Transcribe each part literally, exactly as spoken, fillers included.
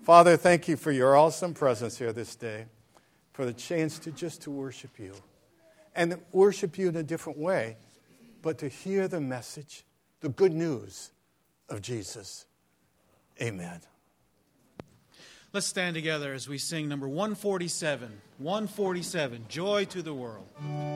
Father, thank you for your awesome presence here this day, for the chance to just to worship you, and worship you in a different way, but to hear the message, the good news of Jesus. Amen. Let's stand together as we sing number one forty-seven. one forty-seven, Joy to the World.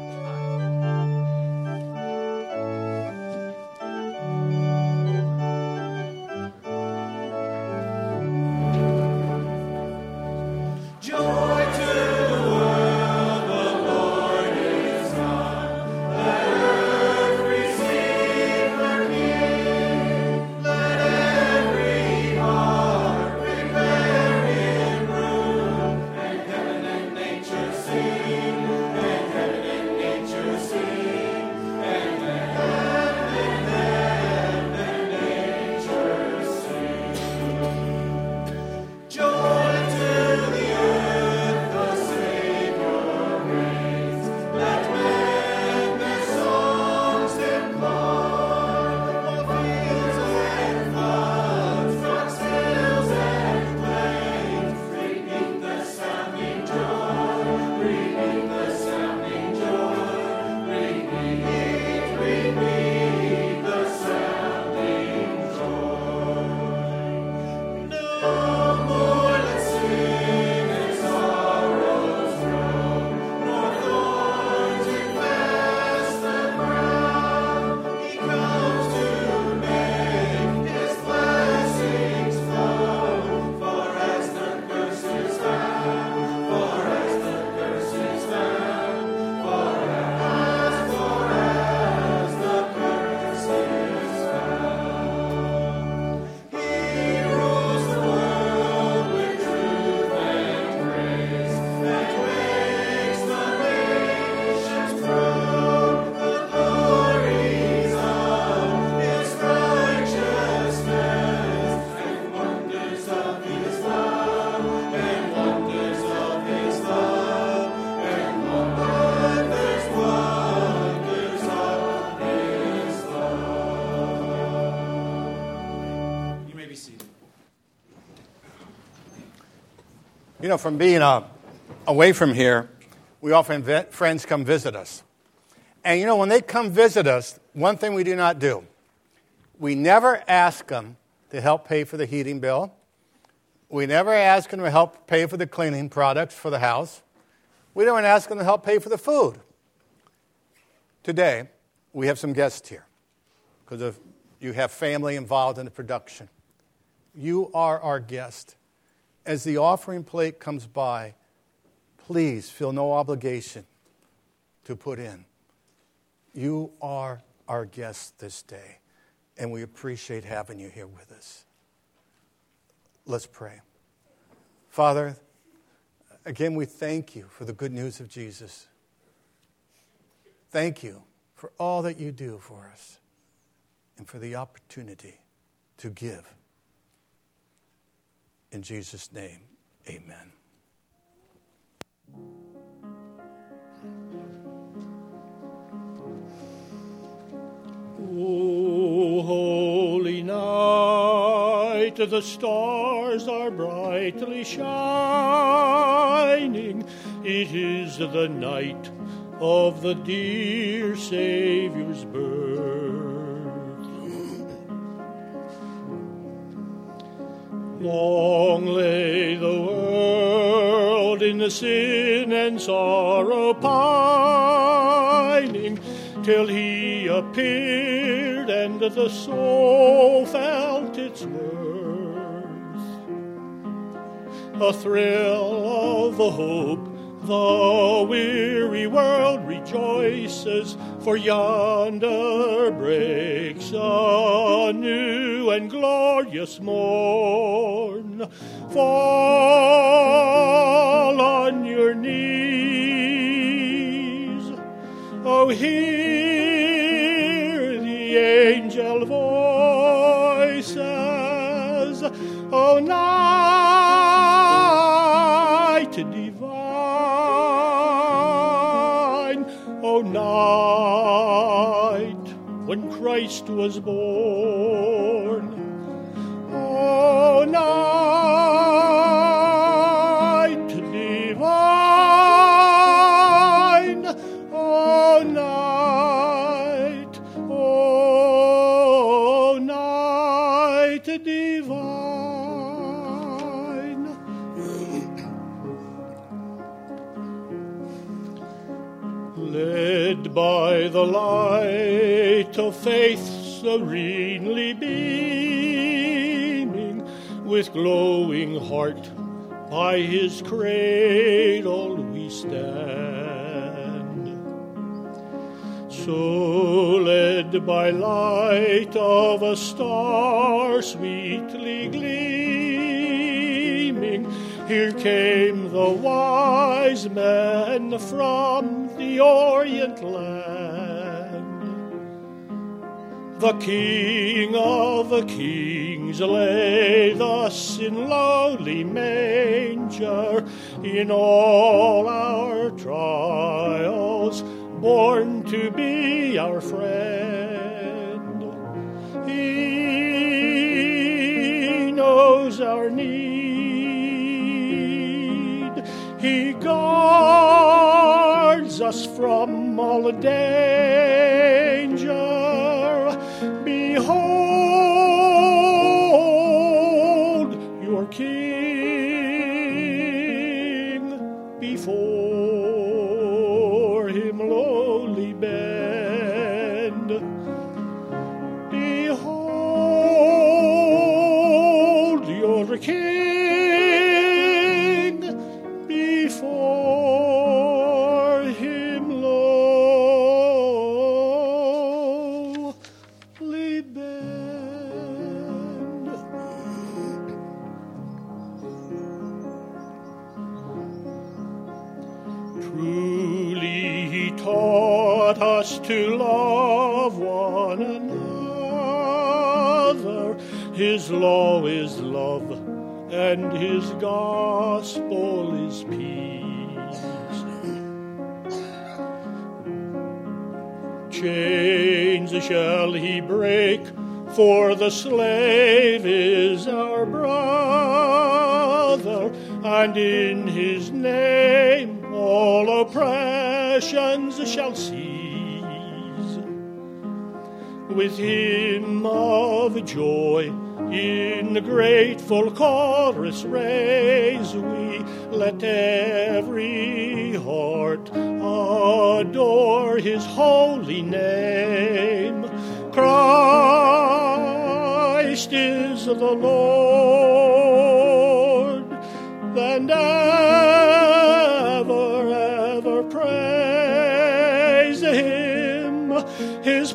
You know, from being uh, away from here, we often have friends come visit us. And you know, when they come visit us, one thing we do not do, we never ask them to help pay for the heating bill. We never ask them to help pay for the cleaning products for the house. We don't ask them to help pay for the food. Today, we have some guests here because of you have family involved in the production. You are our guest. As the offering plate comes by, please feel no obligation to put in. You are our guest this day, and we appreciate having you here with us. Let's pray. Father, again, we thank you for the good news of Jesus. Thank you for all that you do for us and for the opportunity to give. In Jesus' name, amen. O holy night, the stars are brightly shining. It is the night of the dear Savior's birth. Long lay the world in the sin and sorrow pining, till he appeared and the soul felt its worth. A thrill of hope, the weary world rejoices, for yonder breaks a new and glorious morn. Fall on your knees, oh, hear the angel voices, oh, night divine, oh, night when Christ was born, oh, night led by the light of faith serenely beaming, with glowing heart by his cradle we stand. So led by light of a star sweetly gleaming, here came the wise men from the Orient land. The King of the kings lay thus in lowly manger, in all our trials born to be our friend. He knows our need. He guards us from all danger. Behold your King, before him lowly bend. Behold your King, before him lowly bend. Truly he taught us to love one another. His law is love, and his gospel is peace. Chains shall he break, for the slave is our brother, and in his name all oppressions shall cease. With hymn of joy in grateful chorus raise we, let every heart adore his holy name. Christ is the Lord, and ever, ever praise him. His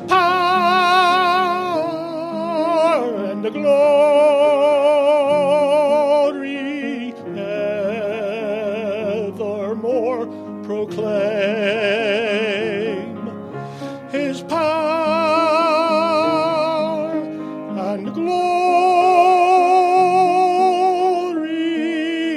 power and the glory evermore proclaim. His power and glory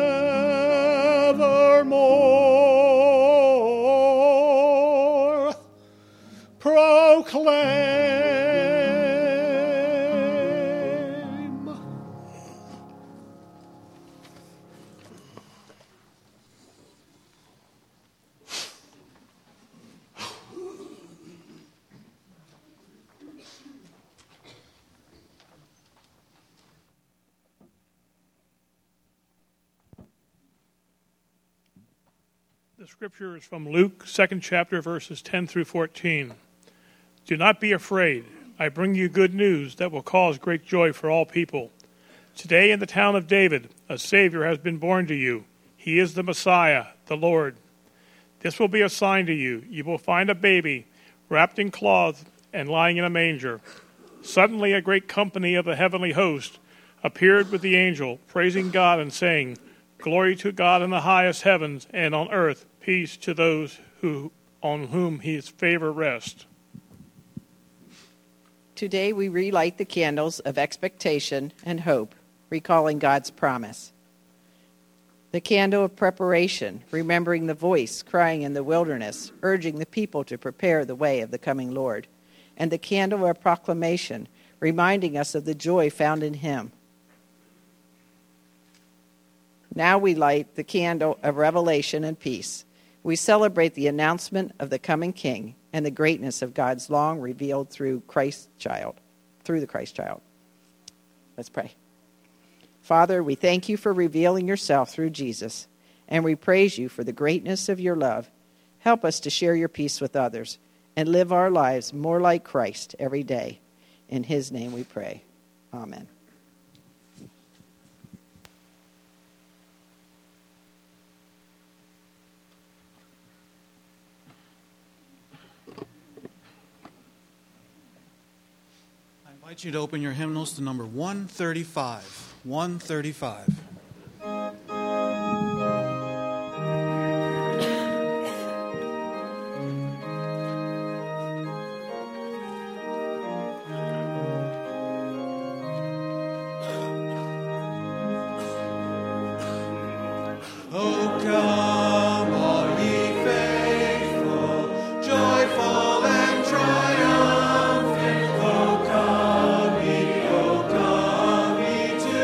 evermore proclaim. The scripture is from Luke, second chapter, verses ten through fourteen. Do not be afraid. I bring you good news that will cause great joy for all people. Today in the town of David, a Savior has been born to you. He is the Messiah, the Lord. This will be a sign to you. You will find a baby wrapped in cloths and lying in a manger. Suddenly a great company of the heavenly host appeared with the angel, praising God and saying, Glory to God in the highest heavens, and on earth peace to those who on whom his favor rests. Today we relight the candles of expectation and hope, recalling God's promise. The candle of preparation, remembering the voice crying in the wilderness, urging the people to prepare the way of the coming Lord. And the candle of proclamation, reminding us of the joy found in him. Now we light the candle of revelation and peace. We celebrate the announcement of the coming King and the greatness of God's law revealed through Christ child, through the Christ child. Let's pray. Father, we thank you for revealing yourself through Jesus, and we praise you for the greatness of your love Help us to share your peace with others and live our lives more like Christ every day. In his name we pray. Amen. I invite you to open your hymnals to number one thirty-five. one thirty-five. Oh, come, all ye faithful, joyful and triumphant. Oh, come ye, oh, come ye to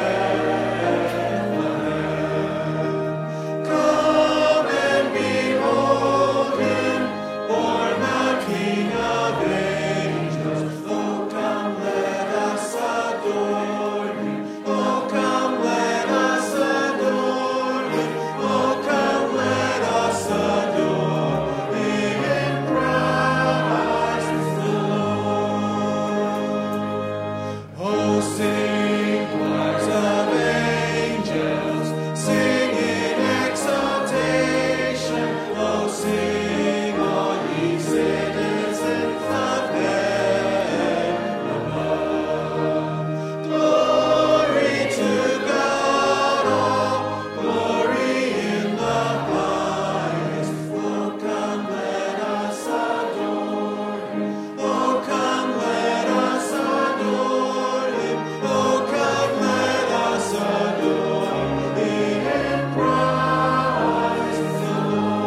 Bethlehem. Come and behold him, born the King of angels. Oh, come, let us adore him. Oh, come, let us adore him. Oh, come, let us adore him in Christ the Lord. Oh, sing, choirs of angels, sing in exaltation. Oh, sing, all ye citizens of heaven above. Glory to God, all glory in the highest. Oh, come, let us adore him. Oh, come, let us adore him. Oh, come, let us adore him in Christ the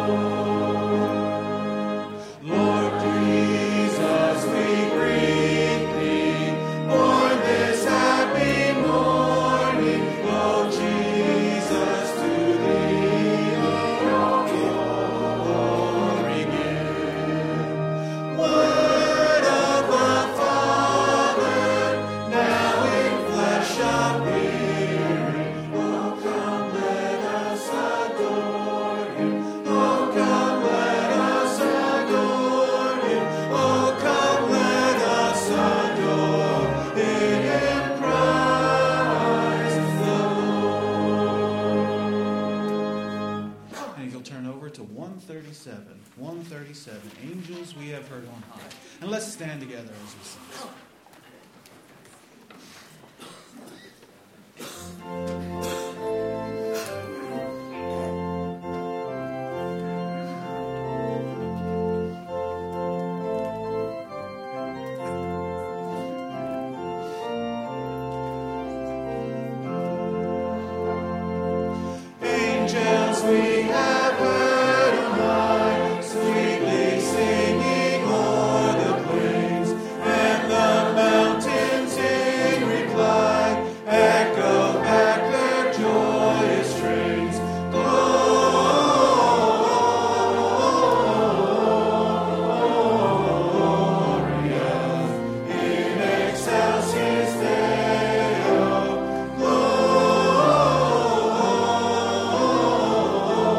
Lord. Lord Jesus, we greet thee, born this happy morning. Oh, Jesus, to thee all glory give. Word of the Father, now in flesh appearing. Oh, come, let us adore him. Oh, come, let us adore him. Oh, come, let us adore him in Christ the Lord. And if you'll turn over to one thirty-seven. one thirty-seven. Angels we have heard on high. And let's stand together as we sing. Angels we have heard on high, sweetly singing o'er the plains, and the mountains in reply echo back their joyous strains. Gloria in excelsis Deo. Gloria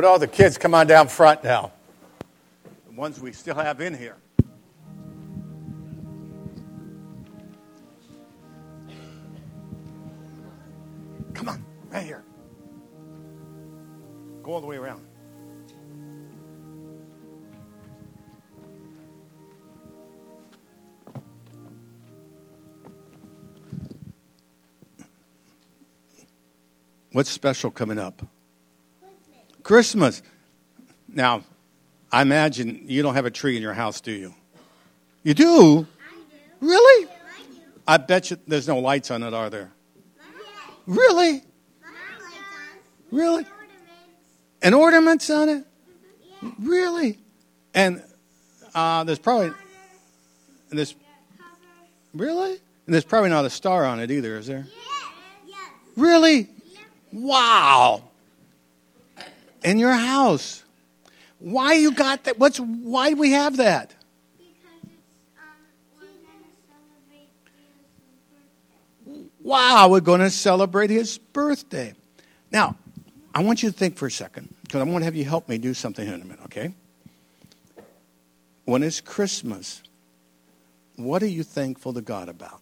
Would all the kids come on down front now? The ones we still have in here. Come on, right here. Go all the way around. What's special coming up? Christmas. Christmas. Now, I imagine you don't have a tree in your house, do you? You do? I do. Really? I do. I bet you there's no lights on it, are there? Yes. Really? Really? And ornaments on it? Yeah. Really? And uh, there's probably and there's really? And there's probably not a star on it either, is there? Yes. Yes. Really? Wow. In your house. Why you got that? What's why do we have that? Because it's um we're gonna celebrate Jesus' birthday. Wow, we're going to celebrate his birthday. Now, I want you to think for a second, because I want to have you help me do something in a minute, okay? When it's Christmas, what are you thankful to God about?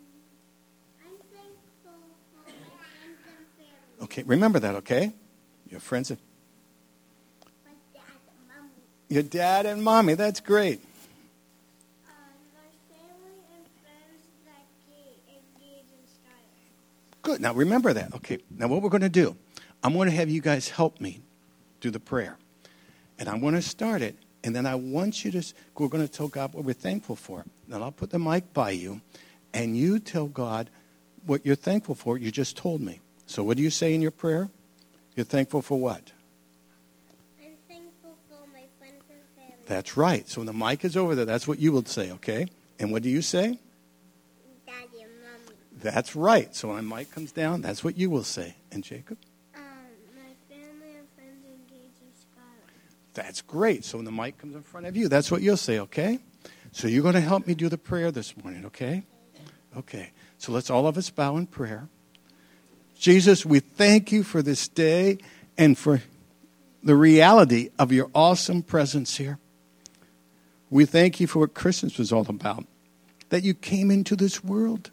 I'm thankful for my friends and family. Okay, remember that, okay? Your friends, and- My dad and mommy. your dad and mommy, that's great. Uh, my family and friends that get engaged in Skylar. Good, now remember that. Okay, now what we're going to do, I'm going to have you guys help me do the prayer. And I'm going to start it, and then I want you to, we're going to tell God what we're thankful for. Then I'll put the mic by you, and you tell God what you're thankful for. You just told me. So what do you say in your prayer? You're thankful for what? I'm thankful for my friends and family. That's right. So when the mic is over there, that's what you will say, okay? And what do you say? Daddy and mommy. That's right. So when the mic comes down, that's what you will say. And Jacob? Um, my family and friends engaged in Skylar. That's great. So when the mic comes in front of you, that's what you'll say, okay? So you're going to help me do the prayer this morning, okay? Okay. So let's all of us bow in prayer. Jesus, we thank you for this day and for the reality of your awesome presence here. We thank you for what Christmas was all about, that you came into this world.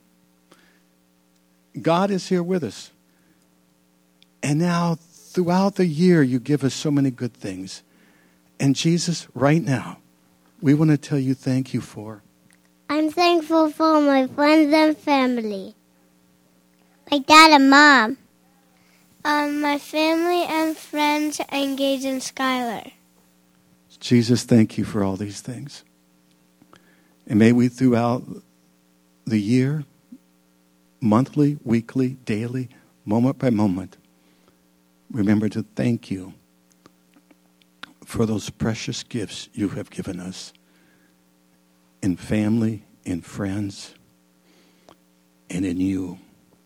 God is here with us. And now, throughout the year, you give us so many good things. And Jesus, right now, we want to tell you thank you for. I'm thankful for my friends and family. My dad and mom. Um, my family and friends engaged in Skylar. Jesus, thank you for all these things. And may we throughout the year, monthly, weekly, daily, moment by moment, remember to thank you for those precious gifts you have given us in family, in friends, and in you.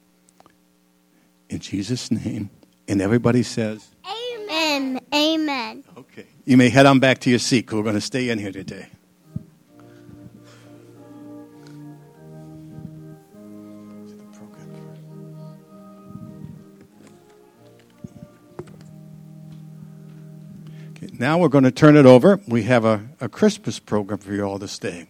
In Jesus' name. And everybody says, Amen. Amen. okay. You may head on back to your seat because we're going to stay in here today. Okay, now we're going to turn it over. We have a, a Christmas program for you all this day.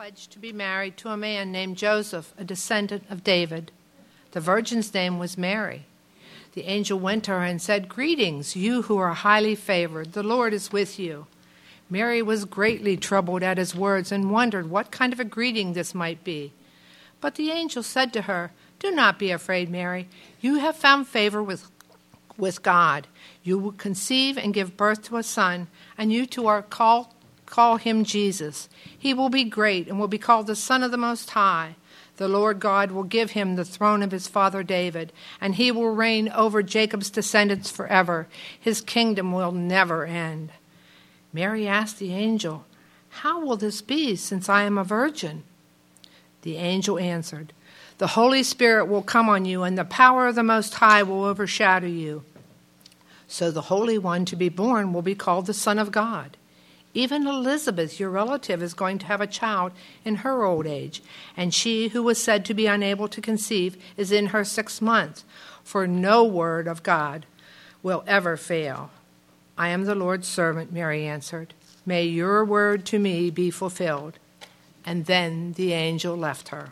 pledged to be married to a man named Joseph, a descendant of David. The virgin's name was Mary. The angel went to her and said, "Greetings, you who are highly favored. The Lord is with you." Mary was greatly troubled at his words and wondered what kind of a greeting this might be. But the angel said to her, "Do not be afraid, Mary. You have found favor with, with God. You will conceive and give birth to a son, and you two are called call him Jesus. He will be great and will be called the Son of the Most High. The Lord God will give him the throne of his father David, and he will reign over Jacob's descendants forever. His kingdom will never end." Mary asked the angel, "How will this be, since I am a virgin?" The angel answered, "The Holy Spirit will come on you, and the power of the Most High will overshadow you. So the Holy One to be born will be called the Son of God. Even Elizabeth, your relative, is going to have a child in her old age, and she who was said to be unable to conceive is in her sixth month, for no word of God will ever fail." "I am the Lord's servant," Mary answered. "May your word to me be fulfilled." And then the angel left her.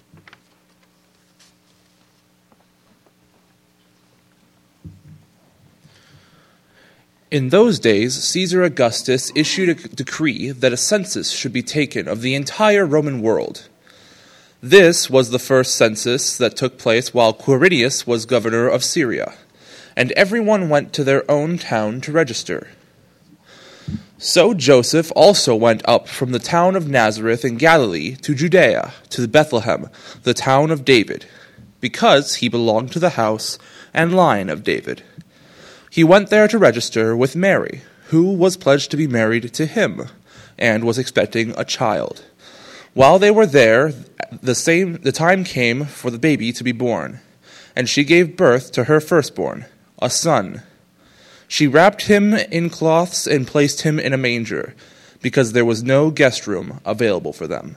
In those days, Caesar Augustus issued a decree that a census should be taken of the entire Roman world. This was the first census that took place while Quirinius was governor of Syria, and everyone went to their own town to register. So Joseph also went up from the town of Nazareth in Galilee to Judea, to Bethlehem, the town of David, because he belonged to the house and line of David. He went there to register with Mary, who was pledged to be married to him, and was expecting a child. While they were there, the same the time came for the baby to be born, and she gave birth to her firstborn, a son. She wrapped him in cloths and placed him in a manger, because there was no guest room available for them.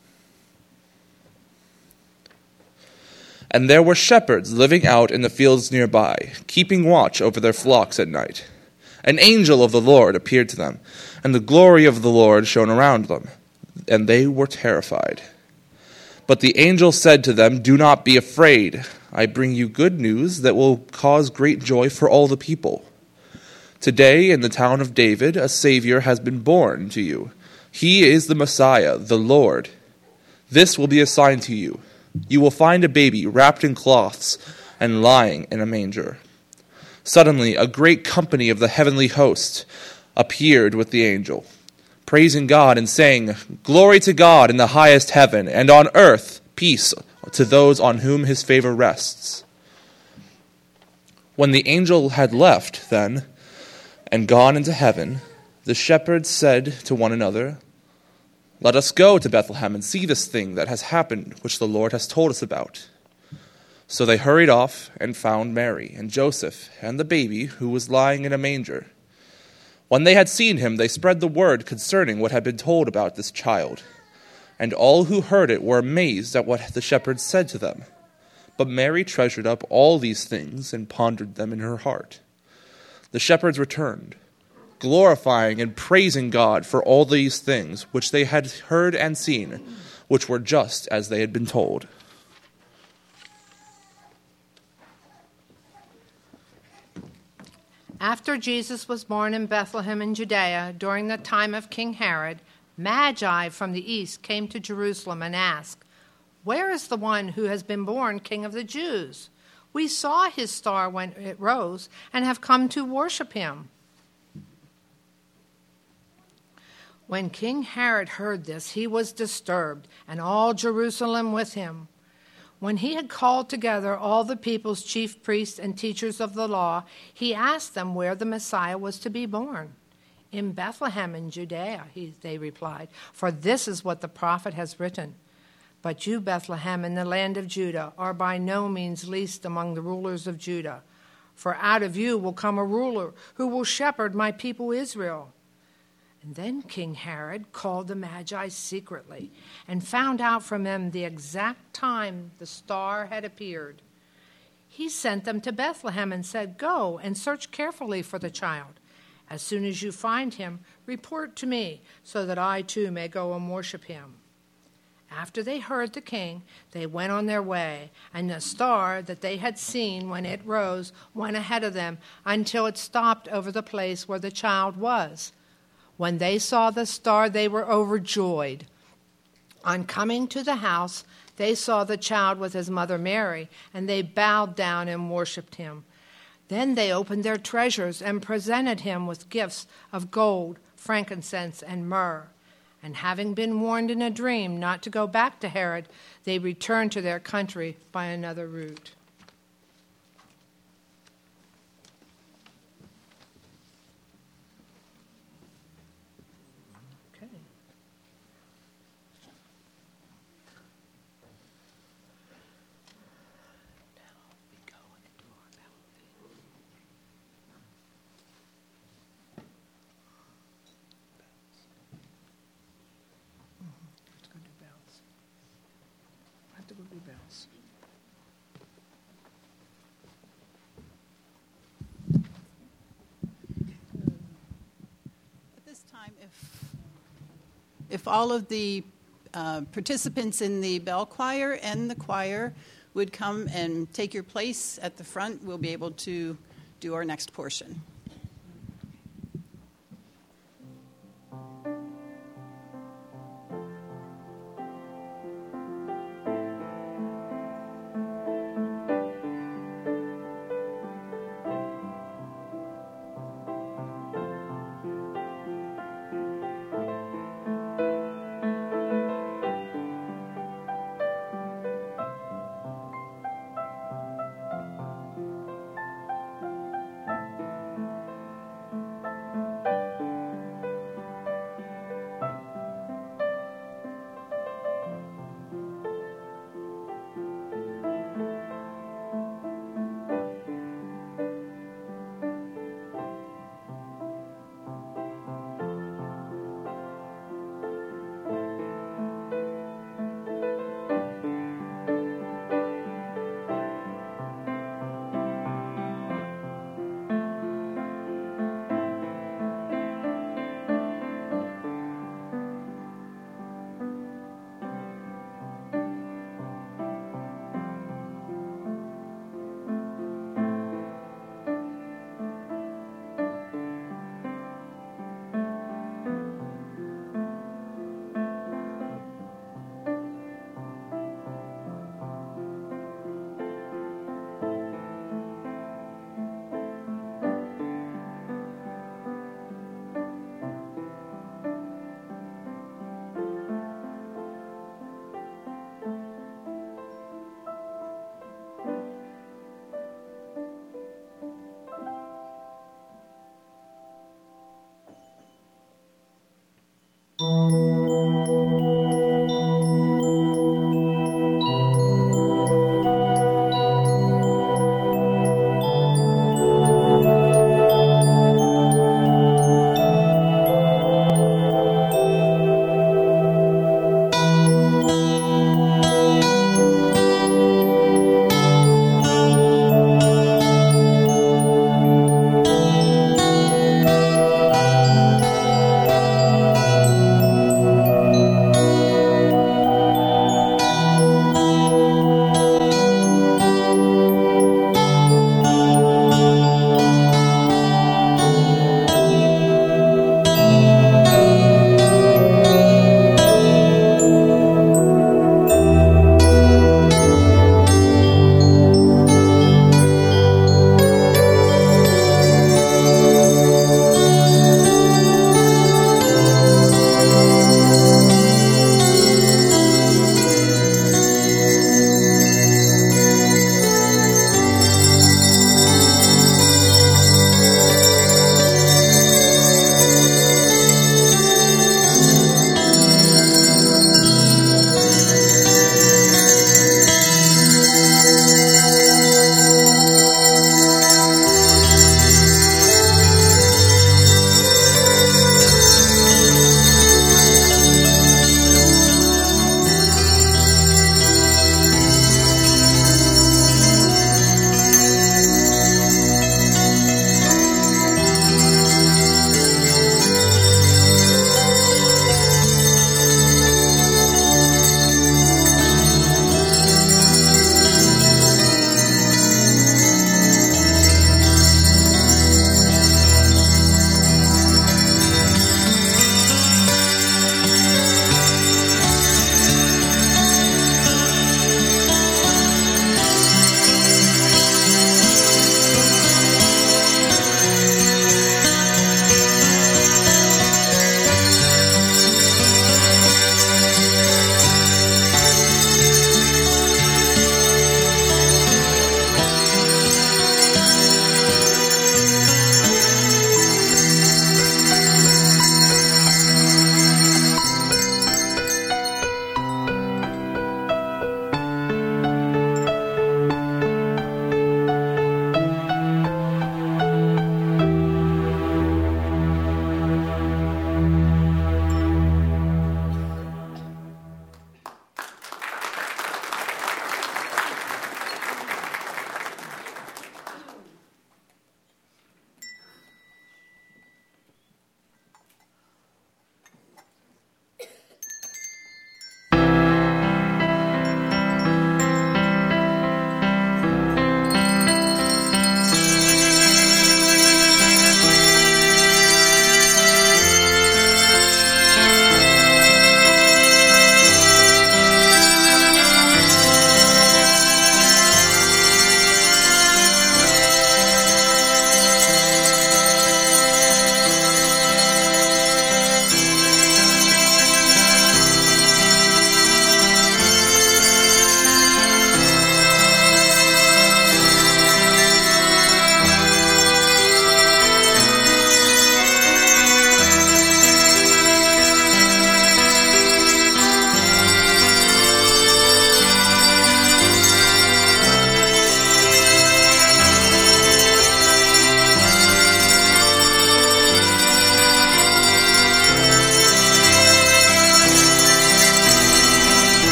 And there were shepherds living out in the fields nearby, keeping watch over their flocks at night. An angel of the Lord appeared to them, and the glory of the Lord shone around them, and they were terrified. But the angel said to them, "Do not be afraid. I bring you good news that will cause great joy for all the people. Today in the town of David a Savior has been born to you. He is the Messiah, the Lord. This will be a sign to you. You will find a baby wrapped in cloths and lying in a manger." Suddenly a great company of the heavenly host appeared with the angel, praising God and saying, "Glory to God in the highest heaven, and on earth peace to those on whom his favor rests." When the angel had left, then, and gone into heaven, the shepherds said to one another, "Let us go to Bethlehem and see this thing that has happened, which the Lord has told us about." So they hurried off and found Mary and Joseph and the baby who was lying in a manger. When they had seen him, they spread the word concerning what had been told about this child. And all who heard it were amazed at what the shepherds said to them. But Mary treasured up all these things and pondered them in her heart. The shepherds returned, glorifying and praising God for all these things which they had heard and seen, which were just as they had been told. After Jesus was born in Bethlehem in Judea, during the time of King Herod, Magi from the east came to Jerusalem and asked, "Where is the one who has been born King of the Jews? We saw his star when it rose and have come to worship him." When King Herod heard this, he was disturbed, and all Jerusalem with him. When he had called together all the people's chief priests and teachers of the law, he asked them where the Messiah was to be born. "In Bethlehem in Judea," he, they replied, "for this is what the prophet has written. But you, Bethlehem, in the land of Judah, are by no means least among the rulers of Judah. For out of you will come a ruler who will shepherd my people Israel." And then King Herod called the Magi secretly and found out from them the exact time the star had appeared. He sent them to Bethlehem and said, "Go and search carefully for the child. As soon as you find him, report to me, so that I too may go and worship him." After they heard the king, they went on their way, and the star that they had seen when it rose went ahead of them until it stopped over the place where the child was. When they saw the star, they were overjoyed. On coming to the house, they saw the child with his mother Mary, and they bowed down and worshipped him. Then they opened their treasures and presented him with gifts of gold, frankincense, and myrrh. And having been warned in a dream not to go back to Herod, they returned to their country by another route. Okay. Now we go into our Bible. Let's go do bells. I have to go do bells. At this time, if if all of the uh, participants in the bell choir and the choir would come and take your place at the front, we'll be able to do our next portion.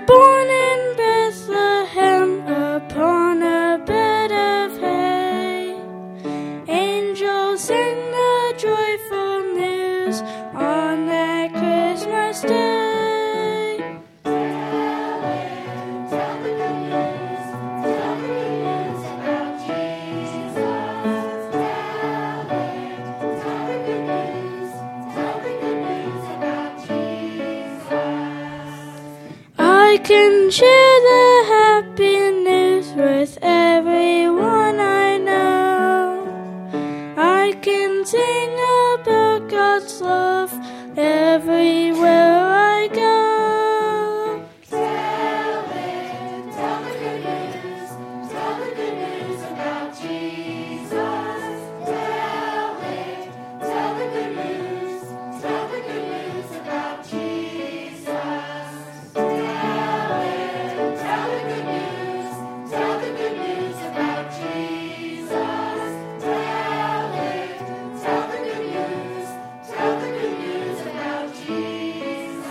born in Bethlehem upon a bed of hay. Angels sing the joyful news on that Christmas day. I can share the happy news with everyone I know. I can sing about God's love everywhere I go. Tell it, tell the good news, tell the good news about Jesus. Tell it, tell the good news, tell the good news about Jesus. Tell the good news, tell the good news about Jesus. Tell it, tell the good news, tell the good news about Jesus.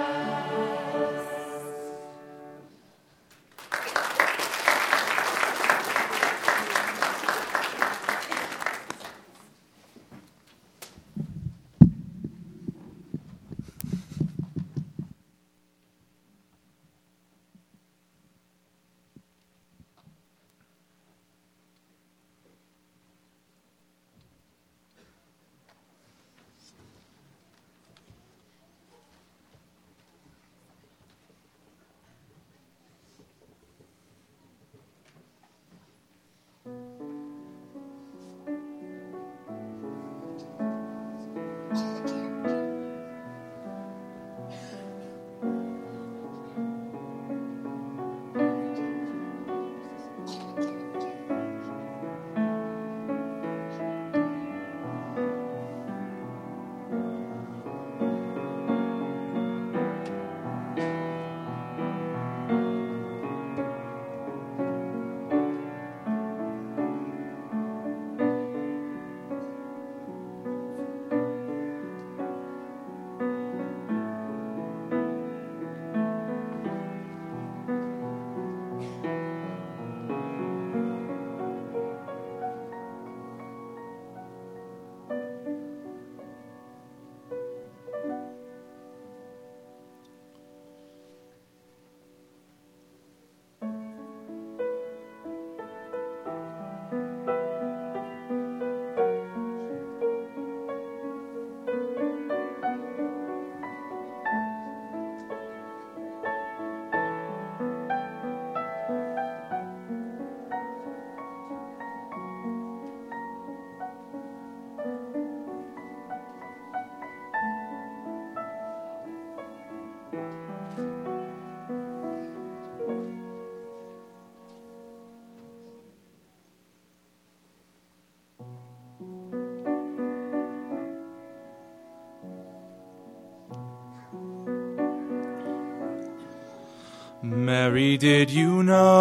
Mary, did you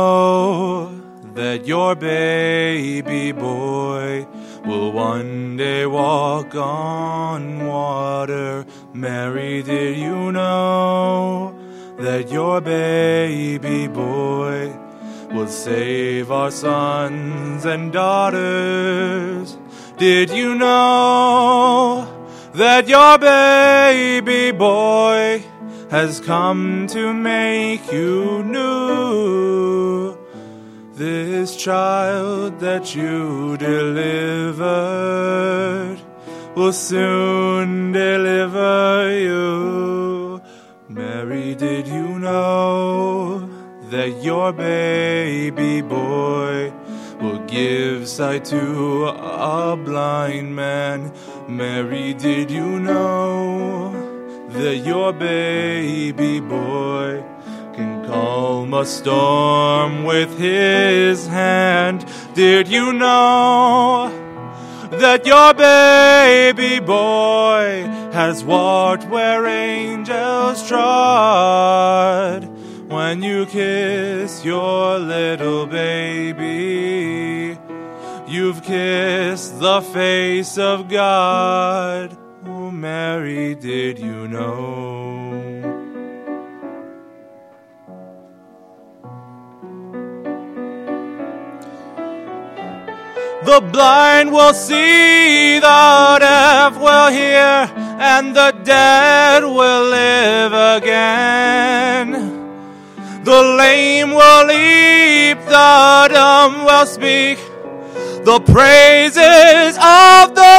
know that your baby boy will one day walk on water? Mary, did you know that your baby boy will save our sons and daughters? Did you know that your baby boy has come to make you new? This child that you delivered will soon deliver you. Mary, did you know that your baby boy will give sight to a blind man? Mary, did you know that your baby boy can calm a storm with his hand? Did you know that your baby boy has walked where angels trod? When you kiss your little baby, you've kissed the face of God. Oh, Mary, did you know? The blind will see, the deaf will hear, and the dead will live again. The lame will leap, the dumb will speak, the praises of the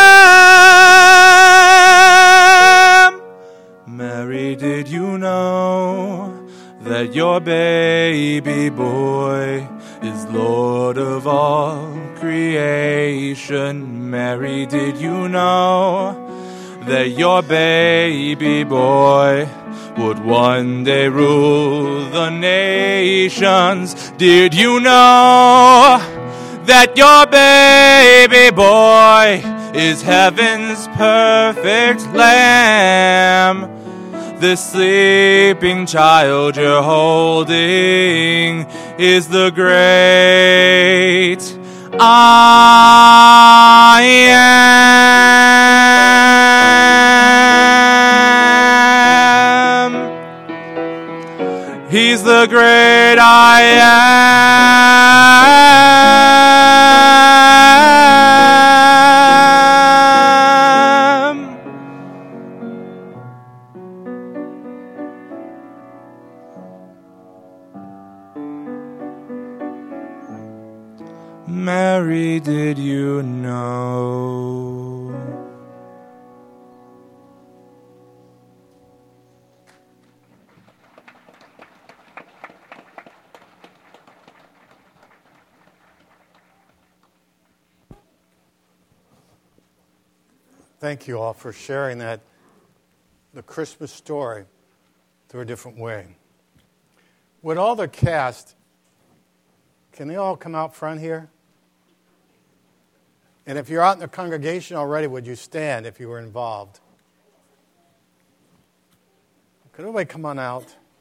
Lamb. Mary, did you know that your baby boy is Lord of all creation? Mary, did you know that your baby boy would one day rule the nations? Did you know that your baby boy is heaven's perfect lamb? This sleeping child you're holding is the great I am. He's the great I am. Mary, did you know? Thank you all for sharing that, the Christmas story, through a different way. Would all the cast, can they all come out front here? And if you're out in the congregation already, would you stand if you were involved? Could everybody come on out?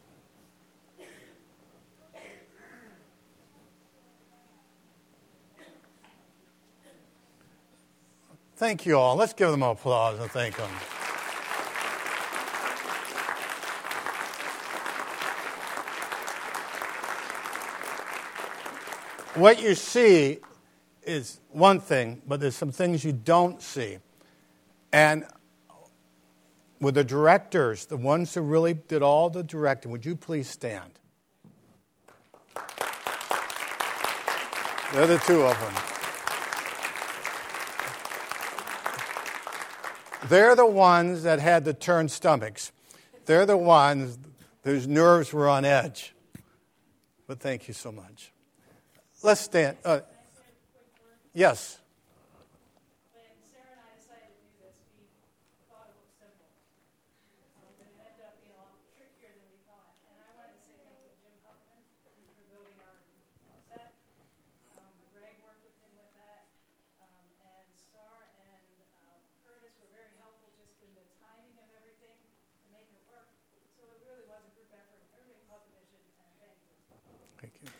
Thank you all. Let's give them applause and thank them. What you see is one thing, but there's some things you don't see. And with the directors, the ones who really did all the directing, would you please stand? They're the two of them. They're the ones that had the turned stomachs. They're the ones whose nerves were on edge. But thank you so much. Let's stand. Uh, yes. When Sarah and I decided to do this, we thought it was simple. Um, but it ended up being a lot trickier than we thought. And I wanted to say thank you to Jim Huffman for building our set. Um, Greg worked with him with that. Um, and Star and uh, Curtis were very helpful just in the timing of everything to make it work. So it really was a group effort. Everybody called the mission, and thank you. Thank you.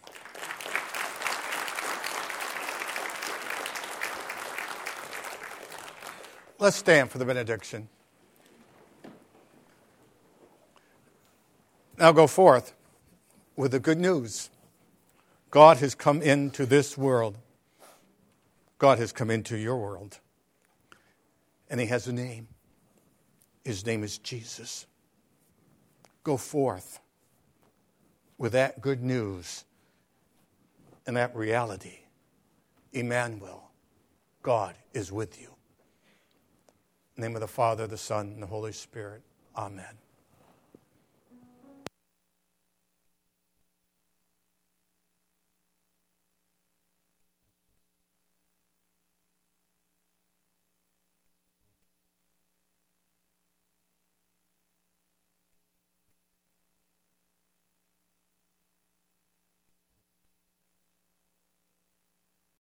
Let's stand for the benediction. Now go forth with the good news. God has come into this world. God has come into your world. And he has a name. His name is Jesus. Go forth with that good news and that reality. Emmanuel, God is with you. In the name of the Father, the Son, and the Holy Spirit. Amen.